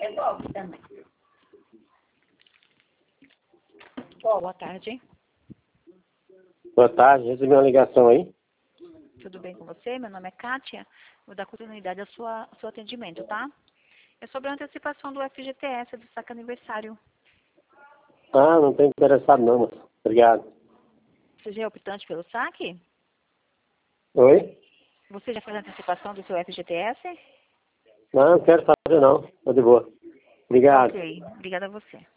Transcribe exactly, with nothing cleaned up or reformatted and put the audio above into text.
É golpe também. Boa tarde. Boa tarde, recebi uma ligação aí. Tudo bem com você? Meu nome é Kátia. Vou dar continuidade ao sua, ao seu atendimento, tá? É sobre a antecipação do F G T S do saque aniversário. Ah, não estou interessado não, moça. Obrigado. Você já é optante pelo saque? Oi? Você já fez a antecipação do seu F G T S? Não, não quero fazer não. Tô de boa. Obrigado. Ok. Obrigada a você.